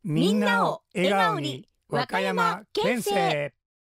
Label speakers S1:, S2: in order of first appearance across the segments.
S1: みんなを笑顔に和歌山県政。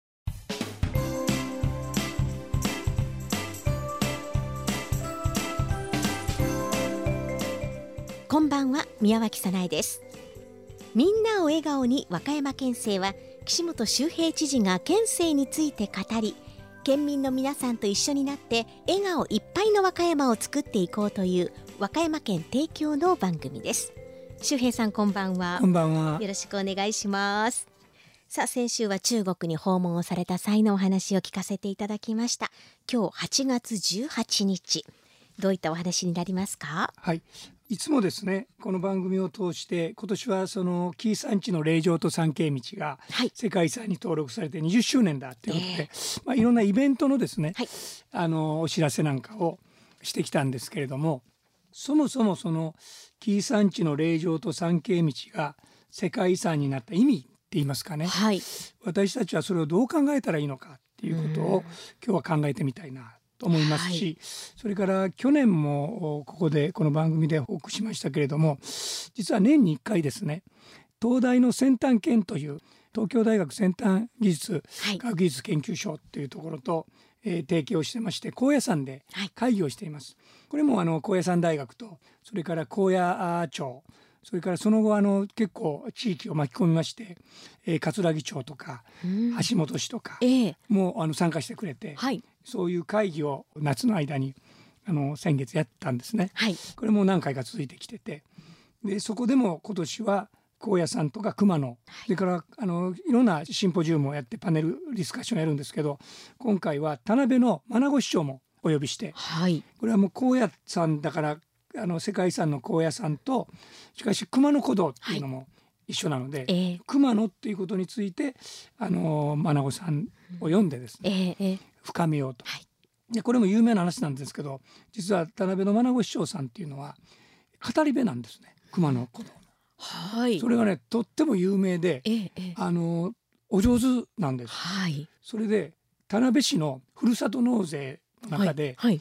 S2: こんばんは、宮脇早苗です。みんなを笑顔に和歌山県政は、岸本周平知事が県政について語り、県民の皆さんと一緒になって笑顔いっぱいの和歌山を作っていこうという和歌山県提供の番組です。周平さん、こんばんは。
S1: こんばんは。
S2: よろしくお願いします。さあ、先週は中国に訪問をされた際のお話を聞かせていただきました。今日8月18日、どういったお話になりますか？
S1: はい、いつもですね、この番組を通して今年はその紀伊山地の霊場と参詣道が世界遺産に登録されて20周年だということで、いろんなイベントのですね、お知らせなんかをしてきたんですけれども、そもそもその紀伊山地の霊場と参詣道が世界遺産になった意味って言いますかね、私たちはそれをどう考えたらいいのかっていうことを今日は考えてみたいなと思いますし、それから去年もこの番組で報告しましたけれども、実は年に1回ですね、東大の先端研という東京大学先端技術、学技術研究所というところと、提携をしてまして、高野山で会議をしています。これも高野山大学と、それから高野町、それからその後結構地域を巻き込みまして、葛城町とか橋本市とかも参加してくれて、そういう会議を夏の間に先月やったんですね。これも何回か続いてきてて、でそこでも今年は高野山とか熊野、それからいろんなシンポジウムをやってパネルディスカッションをやるんですけど、今回は田辺の真名護市長もお呼びして、これはもう高野山だから世界遺産の高野山と、しかし熊野古道っていうのも一緒なので、熊野っていうことについて真名護さんを呼んでですね、深めようと。でこれも有名な話なんですけど、実は田辺の真名護市長さんっていうのは語り部なんですね、熊野古道の。それがね、とっても有名で、お上手なんです。それで田辺市のふるさと納税の中で、確か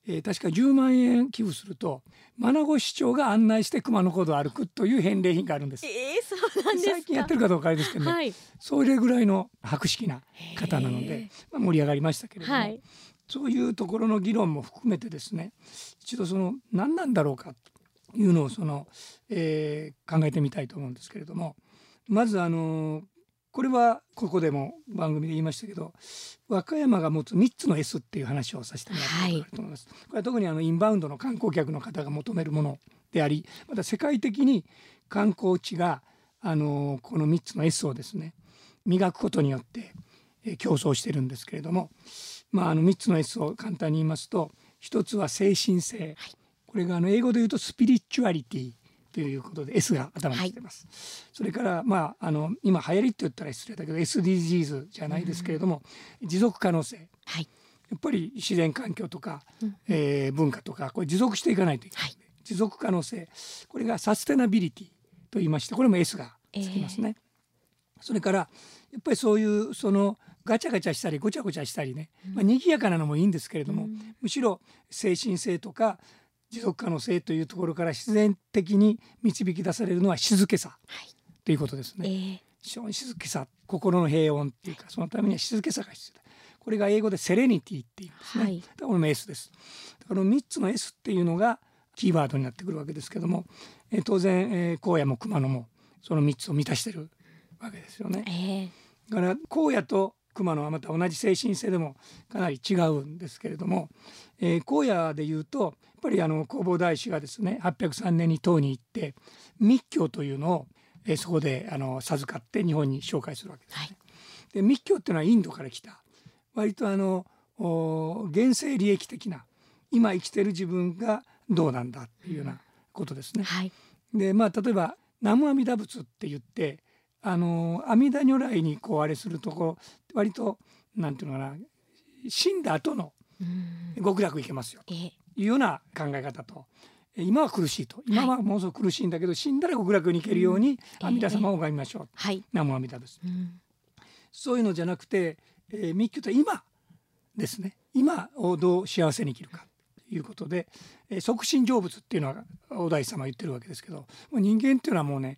S1: 10万円寄付すると真名護市長が案内して熊野古道を歩くという返礼品があるんです。
S2: そうなんですか。
S1: 最近やってるかどうかあれですけどね、それぐらいの博識な方なので、盛り上がりましたけれども、そういうところの議論も含めてですね、一度何なんだろうかというのを考えてみたいと思うんですけれども、まずこれはここでも番組で言いましたけど、和歌山が持つ3つの S っていう話をさせてもらっていると思います。これは特にインバウンドの観光客の方が求めるものであり、また世界的に観光地がこの3つの S をですね磨くことによって競争してるんですけれども、3つの S を簡単に言いますと、1つは精神性、これが英語で言うとスピリチュアリティということで S が頭に入ってます。それから今流行りって言ったら失礼だけど SDGs じゃないですけれども、持続可能性、やっぱり自然環境とか、文化とかこれ持続していかないといけない、持続可能性、これがサステナビリティと言いまして、これも S がつきますね。それからやっぱりそういうガチャガチャしたりごちゃごちゃしたりね、賑やかなのもいいんですけれども、むしろ精神性とか持続可能性というところから自然的に導き出されるのは静けさということですね。非常に静けさ、心の平穏っていうか、そのためには静けさが必要だ。これが英語でセレニティっていうんですね。これも S です。この3つの S っていうのがキーワードになってくるわけですけども、当然、高野も熊野もその3つを満たしてるわけですよね。だから高野と熊野はまた同じ精神性でもかなり違うんですけれども、高野でいうとやっぱり弘法大師がですね803年に唐に行って密教というのを、そこで授かって日本に紹介するわけですね。で密教っていうのはインドから来た割と現世利益的な、今生きてる自分がどうなんだっていうようなことですね。で例えば南無阿弥陀仏って言って阿弥陀如来にあれすると割となんていうのかな、死んだ後の極楽行けますよというような考え方と、今は苦しいと、今はもうすぐ苦しいんだけど、死んだら極楽に行けるように阿弥陀様を拝みましょう、南無阿弥陀仏、そういうのじゃなくて、密教とは今ですね、今をどう幸せに生きるかということで、即身成仏っていうのはお大師様言ってるわけですけど、人間っていうのはもうね、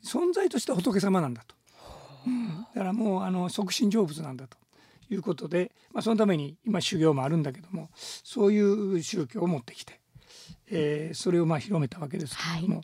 S1: 存在としては仏様なんだと、だからもう即身成仏なんだということで、そのために今修行もあるんだけども、そういう宗教を持ってきて、それを広めたわけですけれども、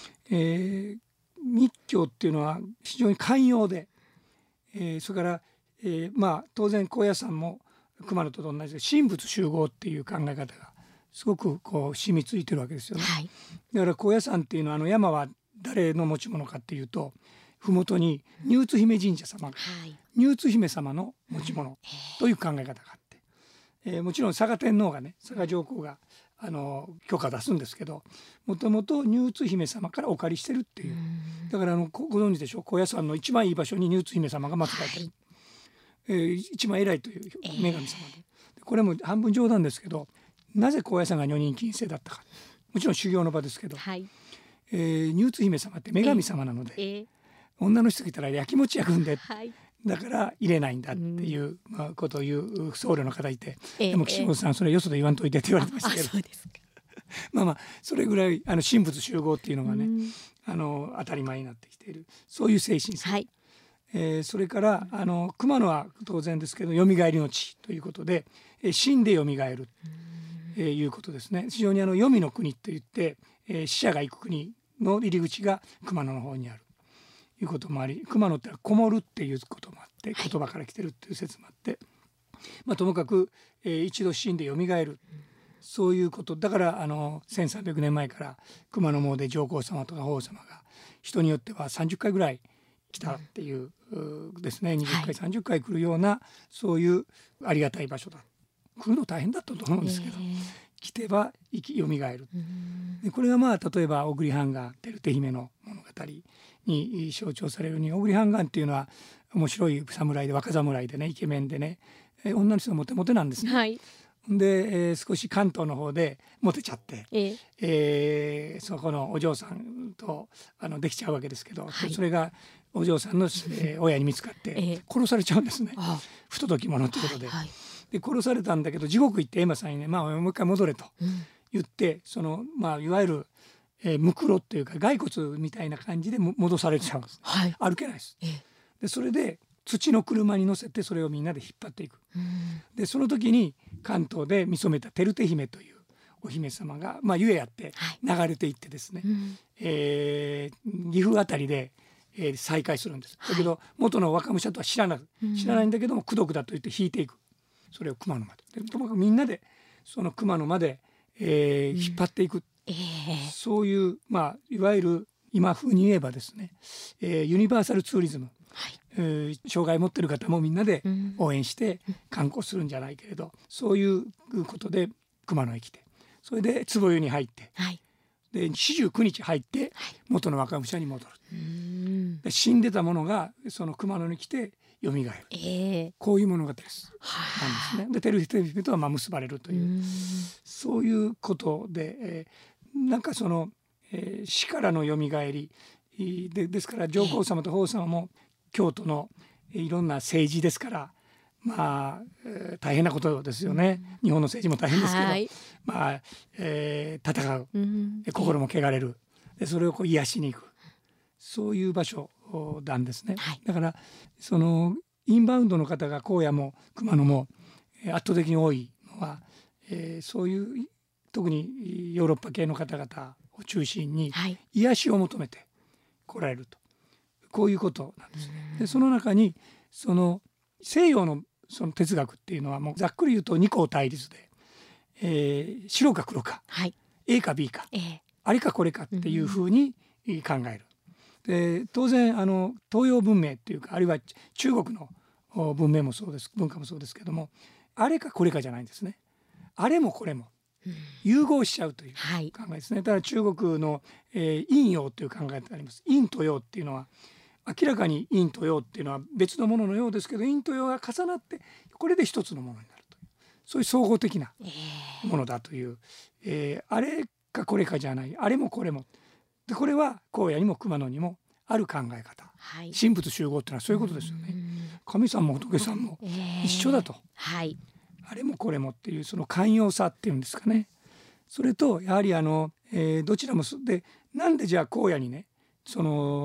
S1: 密教っていうのは非常に寛容で、それから、当然高野山も熊野と同じで神仏集合っていう考え方がすごく染みついてるわけですよね。だから高野山っていうのは山は誰の持ち物かっていうと、麓に丹生姫神社様が、丹生姫様の持ち物という考え方があって、もちろん嵯峨天皇がね、嵯峨上皇が許可を出すんですけど、もともと丹生姫様からお借りしてるっていう。だからご存知でしょう、高野山の一番いい場所に丹生姫様が祀られてる、一番偉いという女神様で、これも半分冗談ですけど、なぜ高野山が女人禁制だったか、もちろん修行の場ですけど、丹生姫様って女神様なので、女の人がいたらやきもち焼くんで、だから入れないんだっていうことを言う僧侶の方いて、でも岸本さんそれよそで言わんといてって言われてましたけど、それぐらい神仏集合っていうのがね、当たり前になってきている、そういう精神性、それから熊野は当然ですけどよみがえりの地ということで、死んでよみがえる、いうことですね。非常に黄泉の国といって、死者が行く国の入り口が熊野の方にあるいうこともあり、熊野ってのはこもるっていうこともあって、言葉から来てるっていう説もあって、ともかく、一度死んでよみがえる、そういうことだから、1300年前から熊野詣で上皇様とか法皇様が人によっては30回ぐらい来たっていうですね、20回30回来るような、そういうありがたい場所だ。来るの大変だったと思うんですけど、来てはよみがえる。でこれが例えば小栗判官照手姫の物語に象徴されるように、小栗判官っていうのは面白い侍で、若侍でね、イケメンでね、女の人がモテモテなんですね。で、少し関東の方でモテちゃって、そこのお嬢さんとできちゃうわけですけど、それがお嬢さんの、親に見つかって殺されちゃうんですね。不届き者ということで。で殺されたんだけど、地獄行って閻魔さんにね、もう一回戻れと言って、いわゆるむくろっていうか骸骨みたいな感じで戻されちゃうんです、歩けないです。でそれで土の車に乗せてそれをみんなで引っ張っていく。でその時に関東で見初めた照手姫というお姫様が湯へやって流れていってですね、岐阜あたりで再会するんです。だけど元の若武者とは知らないんだけども、功徳だと言って引いていく。それを熊野まで、ともかくみんなでその熊野まで、引っ張っていく、そういう、いわゆる今風に言えばですね、ユニバーサルツーリズム、障害を持っている方もみんなで応援して観光するんじゃないけれど、そういうことで熊野へ来て、それで壺湯に入って、で49日入って元の若武者に戻る。で死んでたものがその熊野に来て蘇る、こういう物語ですなんですね。で照手姫とは結ばれるという、そういうことで、なんか死からの蘇りですから、上皇様と法皇様も京都のいろんな政治ですから、大変なことですよね。日本の政治も大変ですけど、戦う、心も汚れる、でそれを癒しに行く、そういう場所なんですね。だからインバウンドの方が高野も熊野も圧倒的に多いのは、そういう特にヨーロッパ系の方々を中心に癒しを求めて来られると、こういうことなんですね。でその中に西洋の哲学っていうのはもうざっくり言うと二項対立で、白か黒か、A か B か、あれかこれかっていうふうに考える。で当然東洋文明っていうか、あるいは中国の文化もそうですけども、あれかこれかじゃないんですね。あれもこれも融合しちゃうという考えですね。だから中国の、陰陽という考えがあります。陰と陽っていうのは明らかに陰と陽っていうのは別のもののようですけど、陰と陽が重なってこれで一つのものになるという、そういう総合的なものだという、あれかこれかじゃない、あれもこれもで、これは高野にも熊野にもある考え方、神仏集合っていうのはそういうことですよね。神さんも仏さんも一緒だと、あれもこれもっていうその寛容さっていうんですかね。それとやはりどちらもで、なんでじゃあ高野にね照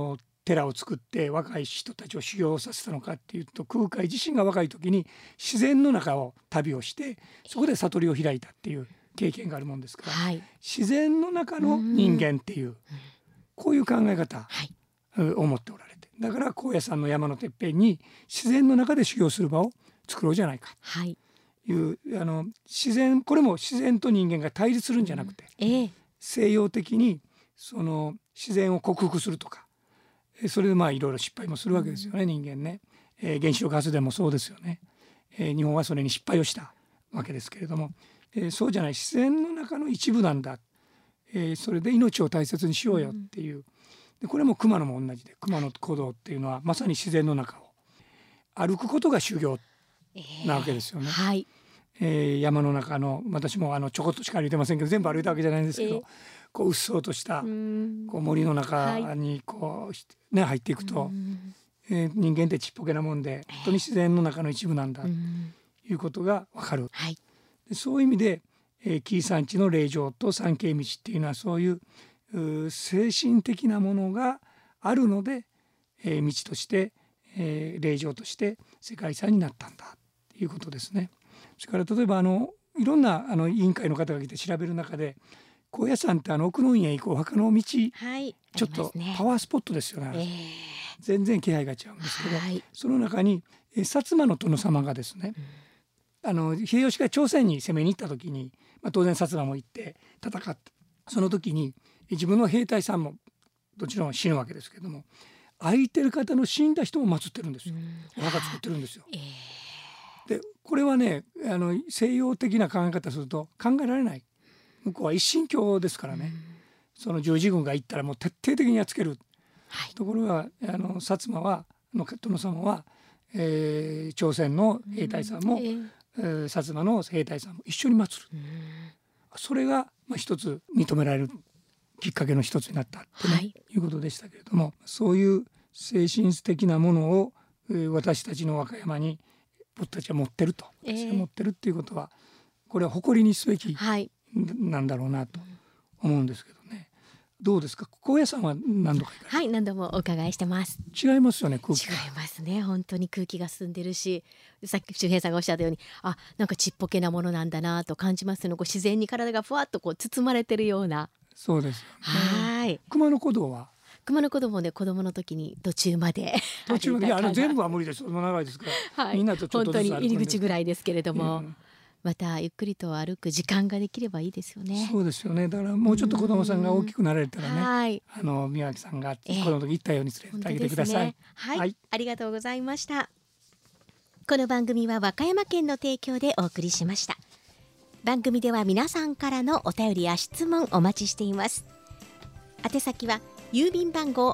S1: 寺を作って若い人たちを修行させたのかっていうと、空海自身が若い時に自然の中を旅をしてそこで悟りを開いたっていう経験があるもんですから、はい、自然の中の人間っていう、こういう考え方を持っておられて、だから高野山の山のてっぺんに自然の中で修行する場を作ろうじゃないかという、自然、これも自然と人間が対立するんじゃなくて、西洋的にその自然を克服するとか、それでいろいろ失敗もするわけですよね、人間ね。原子力発電もそうですよね。日本はそれに失敗をしたわけですけれども、そうじゃない、自然の中の一部なんだ、それで命を大切にしようよっていう、でこれも熊野も同じで、熊野古道っていうのはまさに自然の中を歩くことが修行なわけですよね。はい、山の中の、私もちょこっとしか歩いてませんけど全部歩いたわけじゃないんですけど、こううっそうとしたこう森の中にこう、ね、入っていくと、人間ってちっぽけなもんで本当に自然の中の一部なんだということが分かる。はい、でそういう意味で、紀伊山地の霊場と参詣道っていうのはそういう精神的なものがあるので、道として、霊場として世界遺産になったんだということですね。それから例えばいろんな委員会の方が来て調べる中で、高野山って奥の院へ行くお墓の道、はい、ちょっとパワースポットですよね。全然気配が違うんですけど、その中に薩摩の殿様がですね、秀吉が朝鮮に攻めに行った時に、当然薩摩も行って戦って、その時に自分の兵隊さんももちろん死ぬわけですけども、空いてる方の死んだ人も祀ってるんですよ。お墓作ってるんですよ。でこれはね、西洋的な考え方すると考えられない。向こうは一神教ですからね、その十字軍が行ったらもう徹底的にやっつける、ところが薩摩は殿様は、朝鮮の兵隊さんも、薩摩の兵隊さんも一緒に祀る、それが一つ認められるきっかけの一つになったと、いうことでしたけれども、そういう精神的なものを、私たちの和歌山に僕たちは持ってると、持ってるっていうことはこれは誇りにすべき、なんだろうなと思うんですけどね。どうですか、高野山は何度か行かれた？
S2: はい、何度もお伺いしてます。
S1: 違いますよね、空気が。
S2: 違いますね、本当に空気が澄んでるし、さっき周平さんがおっしゃったように、なんかちっぽけなものなんだなと感じますの。自然に体がふわっと包まれてるような。
S1: そうですよね。はい。熊野古道は
S2: 熊野古道もね、子供の時に途中まで
S1: いや全部は無理です。その長いですから、みんなとちょっとずつ歩くんです。
S2: 本当に入り口ぐらいですけれども、またゆっくりと歩く時間ができればいいですよね。
S1: そうですよね。だからもうちょっと子供さんが大きくなられたらね、宮脇さんが子供の時行ったように連れてあげてください。
S2: はい、ありがとうございました。この番組は和歌山県の提供でお送りしました。番組では皆さんからのお便りや質問お待ちしています。宛先は郵便番号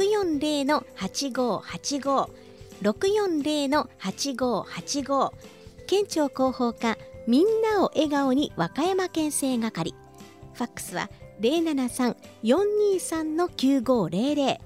S2: 640-8585 640-8585、 県庁広報課みんなを笑顔に和歌山県政係、ファックスは 073-423-9500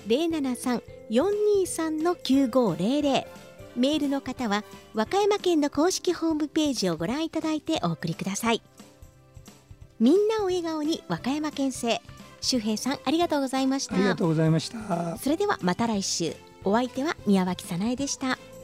S2: 073-423-9500、メールの方は和歌山県の公式ホームページをご覧いただいてお送りください。みんなを笑顔に和歌山県政、周平さんありがとうございました。
S1: ありがとうございました。
S2: それではまた来週。お相手は宮脇早苗でした。